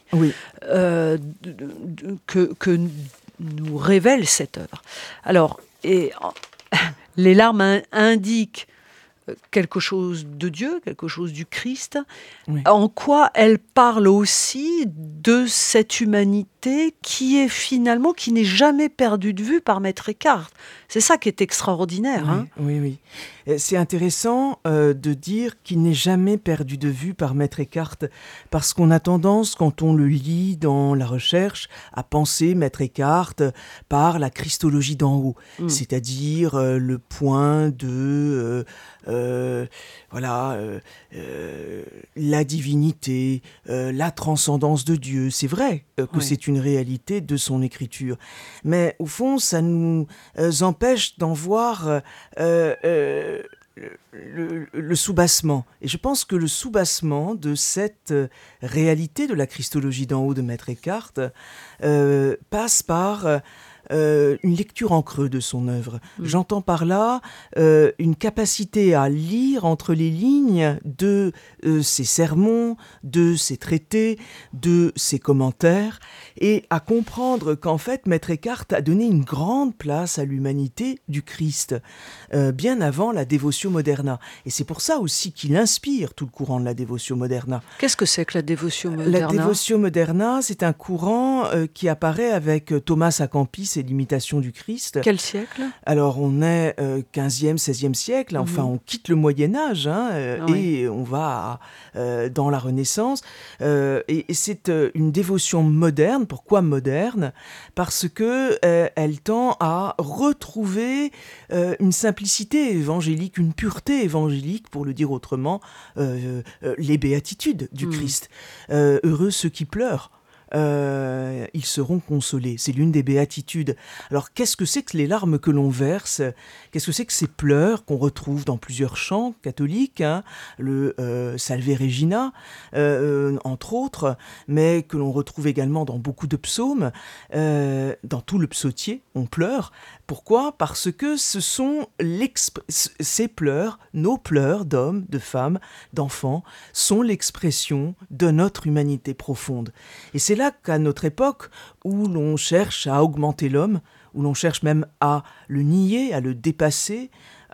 que nous révèle cette œuvre. Alors, les larmes indiquent quelque chose de Dieu, quelque chose du Christ, en quoi elle parle aussi de cette humanité qui n'est jamais perdue de vue par Maître Eckhart. C'est ça qui est extraordinaire. Oui. C'est intéressant de dire qu'il n'est jamais perdu de vue par Maître Eckhart, parce qu'on a tendance, quand on le lit dans la recherche, à penser Maître Eckhart par la christologie d'en haut, c'est-à-dire le point de la divinité, la transcendance de Dieu. C'est vrai que c'est une réalité de son écriture, mais au fond, ça nous empêche d'en voir le soubassement. Et je pense que le soubassement de cette réalité de la christologie d'en haut de Maître Eckhart passe par une lecture en creux de son œuvre. J'entends par là une capacité à lire entre les lignes de ses sermons, de ses traités, de ses commentaires, et à comprendre qu'en fait, Maître Eckhart a donné une grande place à l'humanité du Christ, bien avant la Devotio Moderna. Et c'est pour ça aussi qu'il inspire tout le courant de la Devotio Moderna. Qu'est-ce que c'est que la Devotio Moderna ? La Devotio Moderna, c'est un courant qui apparaît avec Thomas à Campis et l'imitation du Christ. Quel siècle ? Alors, on est 15e, 16e siècle, enfin, on quitte le Moyen-Âge, et on va dans la Renaissance. Et c'est une dévotion moderne. Pourquoi moderne ? Parce que elle tend à retrouver une simplicité évangélique, une pureté évangélique, pour le dire autrement, les béatitudes du Christ. Heureux ceux qui pleurent. Ils seront consolés. C'est l'une des béatitudes. Alors, qu'est-ce que c'est que les larmes que l'on verse ? Qu'est-ce que c'est que ces pleurs qu'on retrouve dans plusieurs chants catholiques, le Salve Regina, entre autres, mais que l'on retrouve également dans beaucoup de psaumes, dans tout le psautier, on pleure. Pourquoi ? Parce que ce sont ces pleurs, nos pleurs d'hommes, de femmes, d'enfants, sont l'expression de notre humanité profonde. Et c'est là qu'à notre époque, où l'on cherche à augmenter l'homme, où l'on cherche même à le nier, à le dépasser,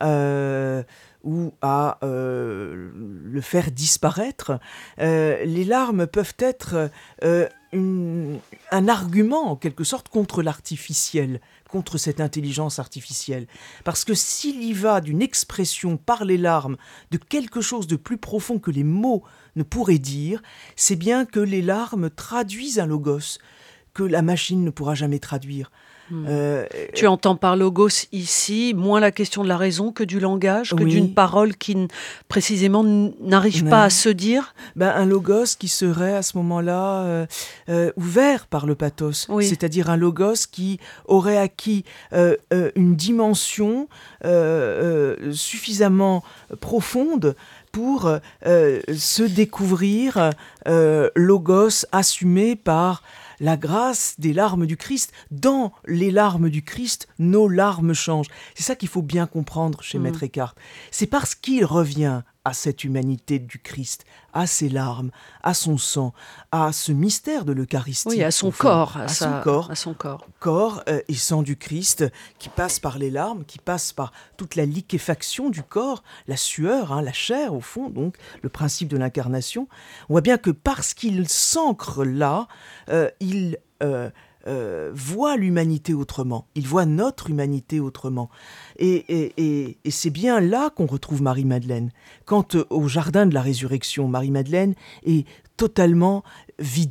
ou à le faire disparaître, les larmes peuvent être un argument, en quelque sorte, contre l'artificiel, contre cette intelligence artificielle. Parce que s'il y va d'une expression par les larmes de quelque chose de plus profond que les mots ne pourraient dire, c'est bien que les larmes traduisent un logos que la machine ne pourra jamais traduire. Tu entends par logos ici moins la question de la raison que du langage, que d'une parole qui précisément n'arrive pas à se dire. Un logos qui serait à ce moment-là ouvert par le pathos, c'est-à-dire un logos qui aurait acquis une dimension suffisamment profonde pour se découvrir logos assumé par la grâce des larmes du Christ. Dans les larmes du Christ, nos larmes changent. C'est ça qu'il faut bien comprendre chez Maître Eckhart. C'est parce qu'il revient à cette humanité du Christ, à ses larmes, à son sang, à ce mystère de l'Eucharistie. Oui, à son corps. À son corps. Corps et sang du Christ qui passe par les larmes, qui passe par toute la liquéfaction du corps, la sueur, la chair au fond, donc le principe de l'incarnation. On voit bien que parce qu'il s'ancre là, il voit l'humanité autrement, il voit notre humanité autrement. Et c'est bien là qu'on retrouve Marie-Madeleine. Quand au jardin de la résurrection, Marie-Madeleine est totalement vidée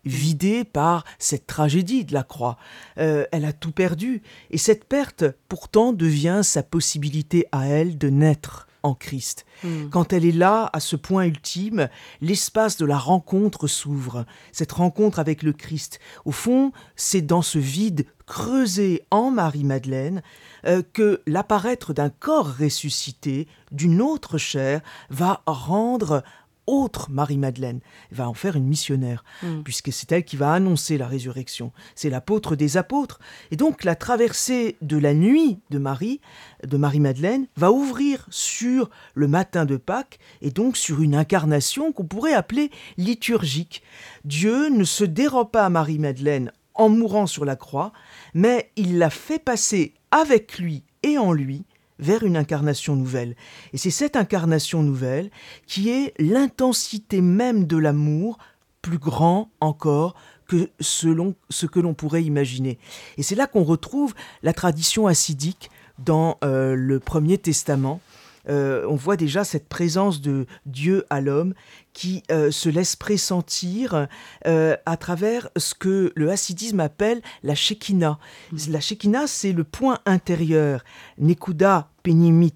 vidée par cette tragédie de la croix. Elle a tout perdu. Et cette perte, pourtant, devient sa possibilité à elle de naître en Christ. Quand elle est là, à ce point ultime, l'espace de la rencontre s'ouvre. Cette rencontre avec le Christ. Au fond, c'est dans ce vide creusé en Marie-Madeleine que l'apparaître d'un corps ressuscité, d'une autre chair, va rendre autre Marie-Madeleine, va en faire une missionnaire, puisque c'est elle qui va annoncer la résurrection. C'est l'apôtre des apôtres. Et donc la traversée de la nuit de Marie-Madeleine, va ouvrir sur le matin de Pâques, et donc sur une incarnation qu'on pourrait appeler liturgique. Dieu ne se dérobe pas à Marie-Madeleine en mourant sur la croix, mais il l'a fait passer avec lui et en lui vers une incarnation nouvelle. Et c'est cette incarnation nouvelle qui est l'intensité même de l'amour, plus grand encore que selon ce que l'on pourrait imaginer. Et c'est là qu'on retrouve la tradition hassidique dans le Premier Testament. On voit déjà cette présence de Dieu à l'homme qui se laisse pressentir à travers ce que le hassidisme appelle la Shekinah. La Shekinah, c'est le point intérieur. Nekuda Penimit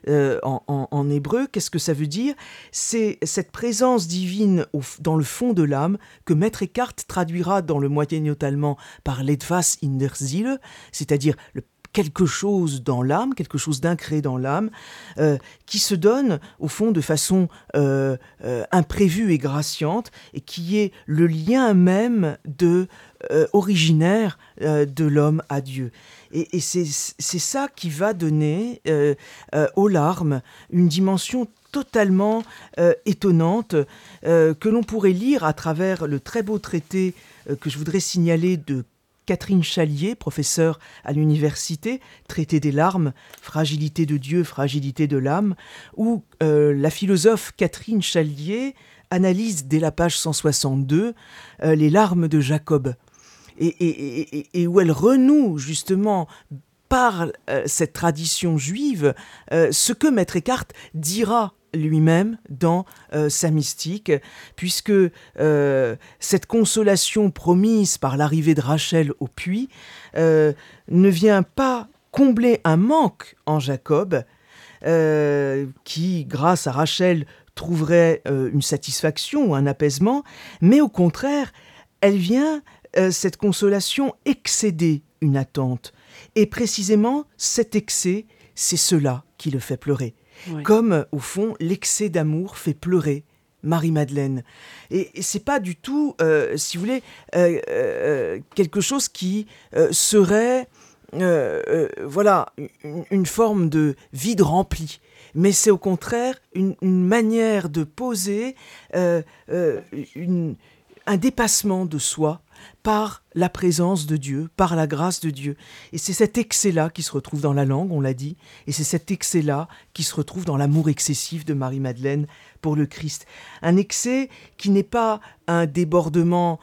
en hébreu, qu'est-ce que ça veut dire ? C'est cette présence divine dans le fond de l'âme que Maître Eckhart traduira dans le moyen-allemand par l'Etwas in der Seele, c'est-à-dire quelque chose dans l'âme, quelque chose d'incré dans l'âme, qui se donne au fond de façon imprévue et graciante, et qui est le lien même originaire de l'homme à Dieu. Et c'est ça qui va donner aux larmes une dimension totalement étonnante que l'on pourrait lire à travers le très beau traité que je voudrais signaler de Catherine Chalier, professeure à l'université, traité des larmes, fragilité de Dieu, fragilité de l'âme, où la philosophe Catherine Chalier analyse dès la page 162 les larmes de Jacob, et où elle renoue justement par cette tradition juive ce que Maître Eckhart dira lui-même dans sa mystique, puisque cette consolation promise par l'arrivée de Rachel au puits ne vient pas combler un manque en Jacob, qui, grâce à Rachel, trouverait une satisfaction ou un apaisement, mais au contraire, elle vient, cette consolation, excéder une attente. Et précisément, cet excès, c'est cela qui le fait pleurer. Oui. Comme, au fond, l'excès d'amour fait pleurer Marie-Madeleine. Et c'est pas du tout, si vous voulez, quelque chose qui serait, voilà, une forme de vide rempli. Mais c'est au contraire une manière de poser un dépassement de soi par la présence de Dieu, par la grâce de Dieu. Et c'est cet excès-là qui se retrouve dans la langue, on l'a dit, et c'est cet excès-là qui se retrouve dans l'amour excessif de Marie-Madeleine pour le Christ. Un excès qui n'est pas un débordement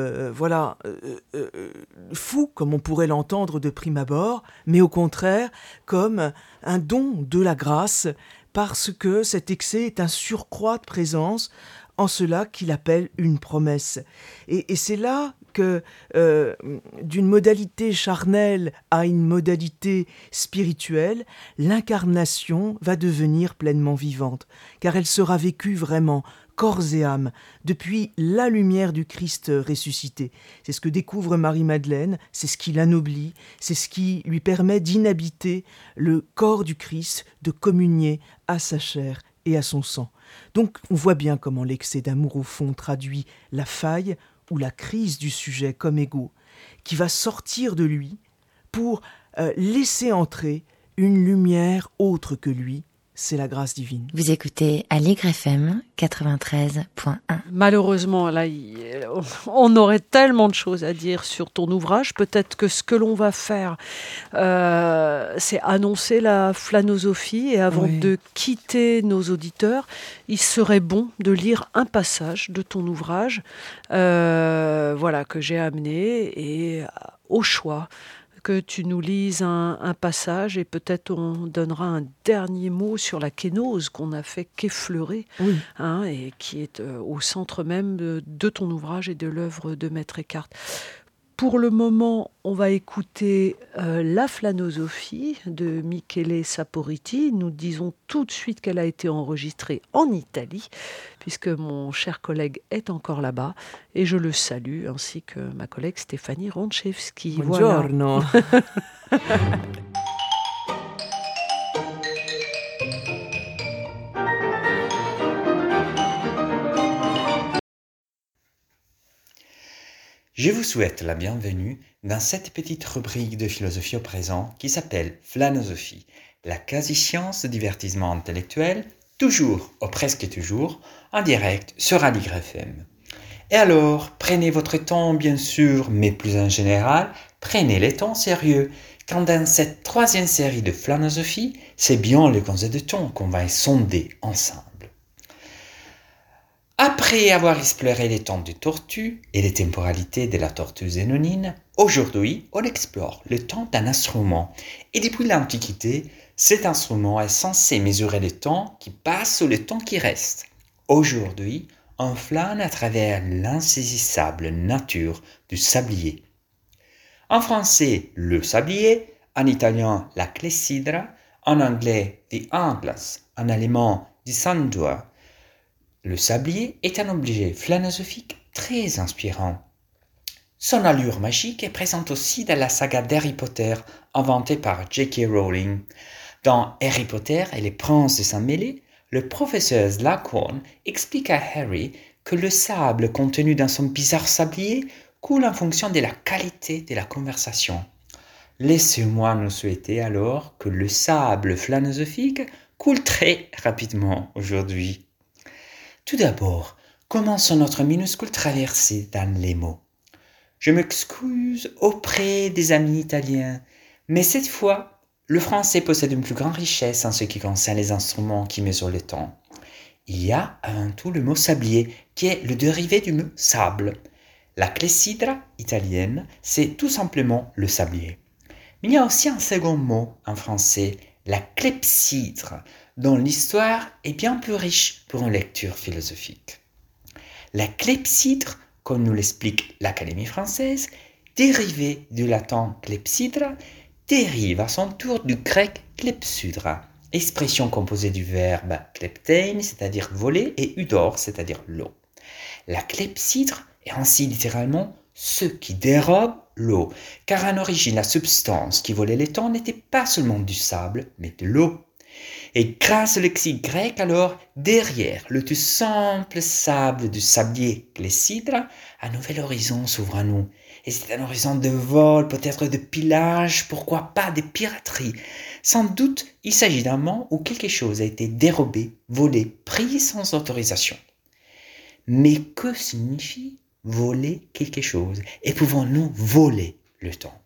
fou, comme on pourrait l'entendre de prime abord, mais au contraire comme un don de la grâce, parce que cet excès est un surcroît de présence, en cela qu'il appelle une promesse. Et c'est là que, d'une modalité charnelle à une modalité spirituelle, l'incarnation va devenir pleinement vivante, car elle sera vécue vraiment, corps et âme, depuis la lumière du Christ ressuscité. C'est ce que découvre Marie-Madeleine, c'est ce qui l'anoblit, c'est ce qui lui permet d'inhabiter le corps du Christ, de communier à sa chair et à son sang. Donc on voit bien comment l'excès d'amour au fond traduit la faille ou la crise du sujet comme égo, qui va sortir de lui pour laisser entrer une lumière autre que lui, c'est la grâce divine. Vous écoutez Aligre FM 93.1. Malheureusement, là, on aurait tellement de choses à dire sur ton ouvrage. Peut-être que ce que l'on va faire, c'est annoncer la flanosophie. Et avant de quitter nos auditeurs, il serait bon de lire un passage de ton ouvrage, que j'ai amené et au choix que tu nous lises un passage et peut-être on donnera un dernier mot sur la kénose qu'on n'a fait qu'effleurer, Oui. et qui est au centre même de ton ouvrage et de l'œuvre de Maître Eckhart. Pour le moment, on va écouter La Flanosophie de Michele Saporiti. Nous disons tout de suite qu'elle a été enregistrée en Italie, puisque mon cher collègue est encore là-bas, et je le salue, ainsi que ma collègue Stéphanie Ronchevski. Buongiorno. Voilà. Je vous souhaite la bienvenue dans cette petite rubrique de philosophie au présent qui s'appelle Flanosophie, la quasi-science de divertissement intellectuel, toujours, ou presque toujours, en direct sur Aligre FM. Et alors, prenez votre temps bien sûr, mais plus en général, prenez le temps sérieux, car dans cette troisième série de Flanosophie, c'est bien le concept de temps qu'on va sonder ensemble. Après avoir exploré les temps de tortue et les temporalités de la tortue zénonine, aujourd'hui on explore le temps d'un instrument. Et depuis l'Antiquité, cet instrument est censé mesurer le temps qui passe ou le temps qui reste. Aujourd'hui, on flâne à travers l'insaisissable nature du sablier. En français, le sablier, en italien, la clessidra, en anglais, the hourglass, en allemand, die Sanduhr. Le sablier est un objet flanosophique très inspirant. Son allure magique est présente aussi dans la saga d'Harry Potter, inventée par J.K. Rowling. Dans Harry Potter et les princes de Saint-Mêlé, le professeur Slughorn explique à Harry que le sable contenu dans son bizarre sablier coule en fonction de la qualité de la conversation. Laissez-moi nous souhaiter alors que le sable flanosophique coule très rapidement aujourd'hui. Tout d'abord, commençons notre minuscule traversée dans les mots. Je m'excuse auprès des amis italiens, mais cette fois, le français possède une plus grande richesse en ce qui concerne les instruments qui mesurent le temps. Il y a avant tout le mot sablier, qui est le dérivé du mot sable. La clessidra italienne, c'est tout simplement le sablier. Mais il y a aussi un second mot en français, la clepsydre, dont l'histoire est bien plus riche pour une lecture philosophique. La clepsydre, comme nous l'explique l'Académie française, dérivée du latin clepsydra, dérive à son tour du grec klepsydra, expression composée du verbe kleptein, c'est-à-dire voler, et udor, c'est-à-dire l'eau. La clepsydre est ainsi littéralement ce qui dérobe l'eau, car en origine la substance qui volait les temps n'était pas seulement du sable, mais de l'eau. Et grâce au lexique grec, alors, derrière le tout simple sable du sablier clessidra, un nouvel horizon s'ouvre à nous. Et c'est un horizon de vol, peut-être de pillage, pourquoi pas de piraterie. Sans doute, il s'agit d'un moment où quelque chose a été dérobé, volé, pris sans autorisation. Mais que signifie voler quelque chose? Et pouvons-nous voler le temps?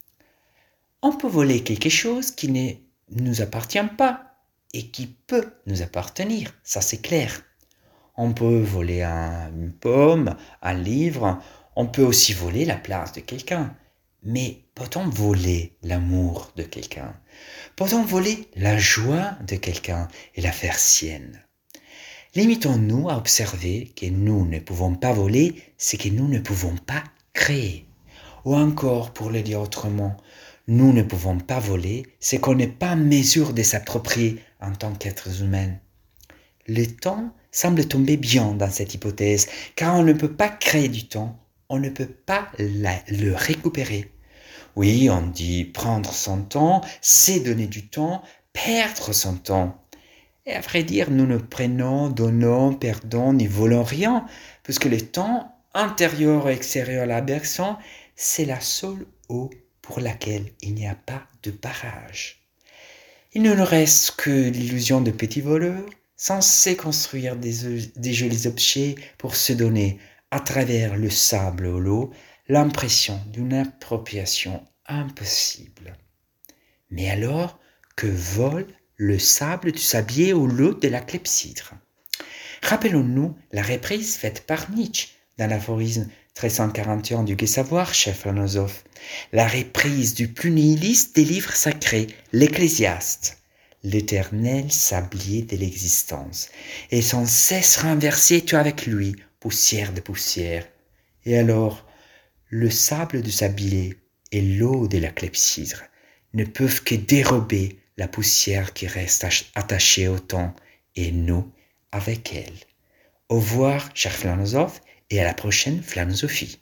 On peut voler quelque chose qui ne nous appartient pas et qui peut nous appartenir, ça c'est clair. On peut voler une pomme, un livre, on peut aussi voler la place de quelqu'un. Mais peut-on voler l'amour de quelqu'un? Peut-on voler la joie de quelqu'un et la faire sienne? Limitons-nous à observer que nous ne pouvons pas voler ce que nous ne pouvons pas créer. Ou encore, pour le dire autrement, nous ne pouvons pas voler ce qu'on n'est pas en mesure de s'approprier en tant qu'êtres humains. Le temps semble tomber bien dans cette hypothèse, car on ne peut pas créer du temps, on ne peut pas le récupérer. Oui, on dit prendre son temps, c'est donner du temps, perdre son temps. Et à vrai dire, nous ne prenons, donnons, perdons, ni volons rien, puisque le temps, intérieur et extérieur à la personne, c'est la seule eau pour laquelle il n'y a pas de barrage. Il ne nous reste que l'illusion de petits voleurs, censés construire des jolis objets pour se donner, à travers le sable ou l'eau, l'impression d'une appropriation impossible. Mais alors, que vole le sable du sablier ou l'eau de la clepsydre? Rappelons-nous la reprise faite par Nietzsche dans l'aphorisme 1341 du Gai Savoir, cher philosophe, la reprise du plus nihiliste des livres sacrés, l'Ecclésiaste, l'éternel sablier de l'existence, et sans cesse renversé tu avec lui, poussière de poussière. Et alors, le sable du sablier et l'eau de la clepsydre ne peuvent que dérober la poussière qui reste attachée au temps, et nous avec elle. Au revoir, cher philosophe, et à la prochaine philosophie.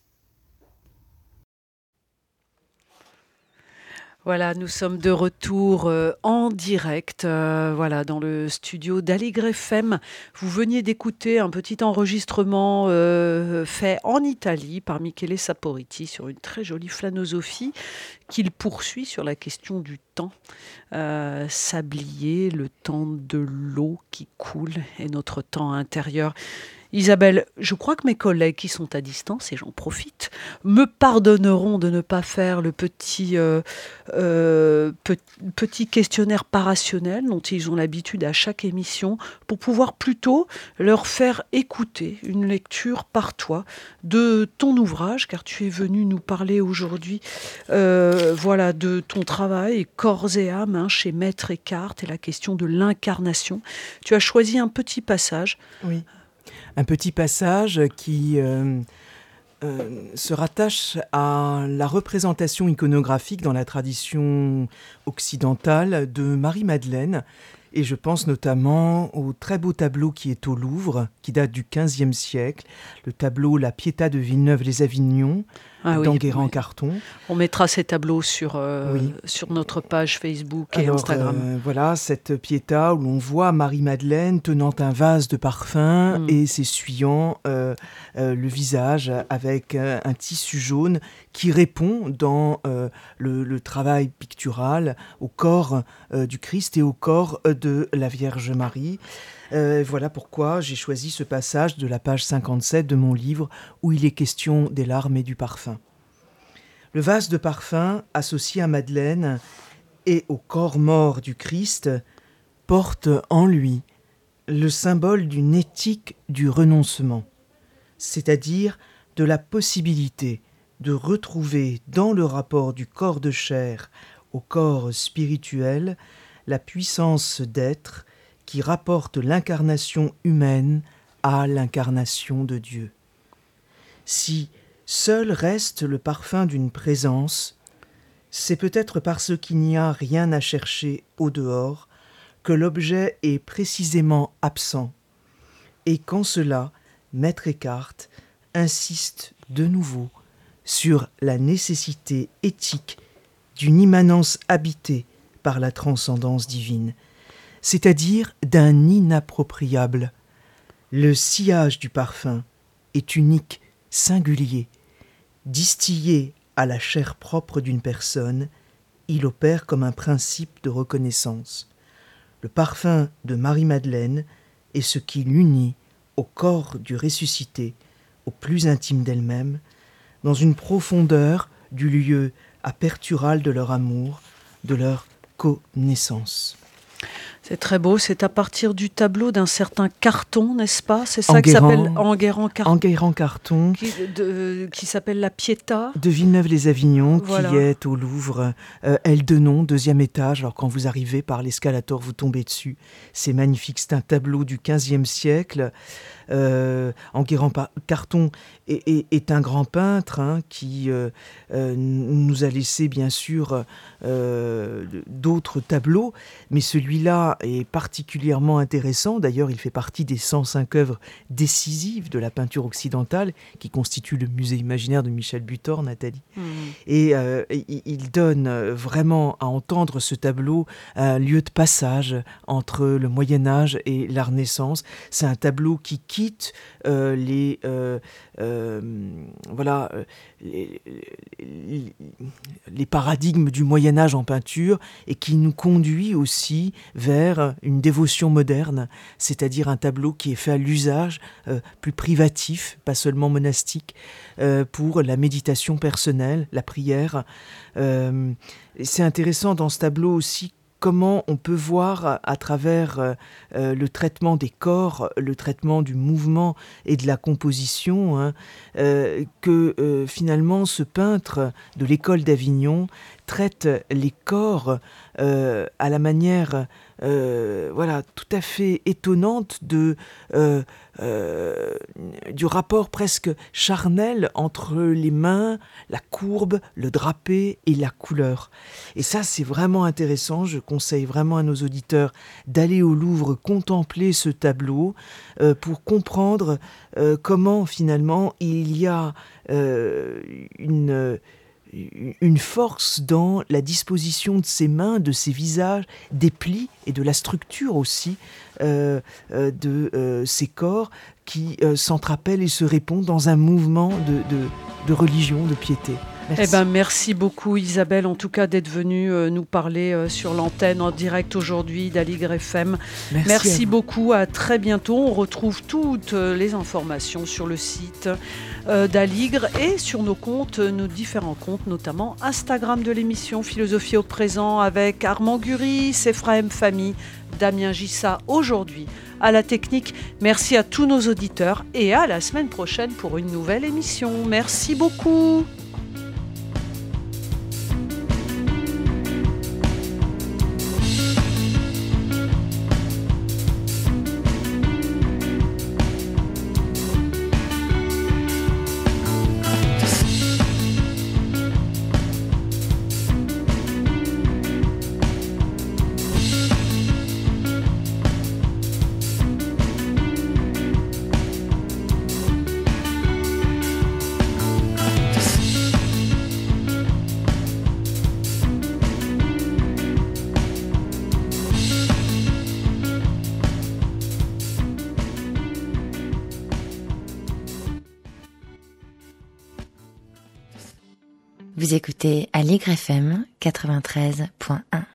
Voilà, nous sommes de retour en direct, voilà, dans le studio d'Aligre FM. Vous veniez d'écouter un petit enregistrement fait en Italie par Michele Saporiti sur une très jolie flanosophie qu'il poursuit sur la question du temps. Sablier, le temps de l'eau qui coule et notre temps intérieur. Isabelle, je crois que mes collègues qui sont à distance, et j'en profite, me pardonneront de ne pas faire le petit questionnaire parationnel dont ils ont l'habitude à chaque émission, pour pouvoir plutôt leur faire écouter une lecture par toi de ton ouvrage, car tu es venu nous parler aujourd'hui voilà, de ton travail corps et âme chez Maître Eckhart et la question de l'incarnation. Tu as choisi un petit passage. Oui. Un petit passage qui se rattache à la représentation iconographique dans la tradition occidentale de Marie-Madeleine. Et je pense notamment au très beau tableau qui est au Louvre, qui date du XVe siècle, le tableau La Pietà de Villeneuve-les-Avignon, d'Enguerrand Carton. On mettra ces tableaux sur notre page Facebook et Instagram. Voilà, cette Pietà où l'on voit Marie-Madeleine tenant un vase de parfum et s'essuyant le visage avec un tissu jaune qui répond dans le travail pictural au corps du Christ et au corps de la Vierge Marie. Voilà pourquoi j'ai choisi ce passage de la page 57 de mon livre où il est question des larmes et du parfum. Le vase de parfum associé à Madeleine et au corps mort du Christ porte en lui le symbole d'une éthique du renoncement, c'est-à-dire de la possibilité de retrouver dans le rapport du corps de chair au corps spirituel la puissance d'être qui rapporte l'incarnation humaine à l'incarnation de Dieu. Si seul reste le parfum d'une présence, c'est peut-être parce qu'il n'y a rien à chercher au dehors que l'objet est précisément absent, et qu'en cela, Maître Eckhart insiste de nouveau sur la nécessité éthique d'une immanence habitée par la transcendance divine, c'est-à-dire d'un inappropriable. Le sillage du parfum est unique, singulier. Distillé à la chair propre d'une personne, il opère comme un principe de reconnaissance. Le parfum de Marie-Madeleine est ce qui l'unit au corps du ressuscité, au plus intime d'elle-même, dans une profondeur du lieu apertural de leur amour, de leur connaissance. C'est très beau, c'est à partir du tableau d'un certain Carton, n'est-ce pas ? C'est ça qui s'appelle Enguerrand Carton. Enguerrand Carton. Qui s'appelle la Pietà. De Villeneuve-les-Avignon, voilà. Qui est au Louvre, aile de nom, 2e étage. Alors quand vous arrivez par l'escalator, vous tombez dessus. C'est magnifique, c'est un tableau du XVe siècle. Enguerrand Carton est un grand peintre qui nous a laissé bien sûr d'autres tableaux, mais celui-là est particulièrement intéressant. D'ailleurs, il fait partie des 105 œuvres décisives de la peinture occidentale qui constituent le musée imaginaire de Michel Butor, Nathalie. Et il donne vraiment à entendre ce tableau un lieu de passage entre le Moyen-Âge et la Renaissance. C'est un tableau qui quitte les paradigmes du Moyen-Âge en peinture et qui nous conduit aussi vers une dévotion moderne, c'est-à-dire un tableau qui est fait à l'usage plus privatif, pas seulement monastique, pour la méditation personnelle, la prière. C'est intéressant dans ce tableau aussi comment on peut voir à travers le traitement des corps, le traitement du mouvement et de la composition, hein, que finalement ce peintre de l'école d'Avignon traite les corps à la manière tout à fait étonnante du rapport presque charnel entre les mains, la courbe, le drapé et la couleur. Et ça, c'est vraiment intéressant. Je conseille vraiment à nos auditeurs d'aller au Louvre contempler ce tableau pour comprendre comment finalement il y a une force dans la disposition de ses mains, de ses visages, des plis et de la structure aussi de ses corps qui s'entrapellent et se répondent dans un mouvement de religion, de piété. Merci. Merci beaucoup Isabelle, en tout cas d'être venue nous parler sur l'antenne en direct aujourd'hui d'Aligre FM. Merci beaucoup, à très bientôt. On retrouve toutes les informations sur le site d'Aligre et sur nos différents comptes, notamment Instagram de l'émission Philosophie au présent avec Armand Guris, Ephraim Famille, Damien Gissa aujourd'hui à la technique. Merci à tous nos auditeurs et à la semaine prochaine pour une nouvelle émission. Merci beaucoup. Vous écoutez Aligre FM 93.1.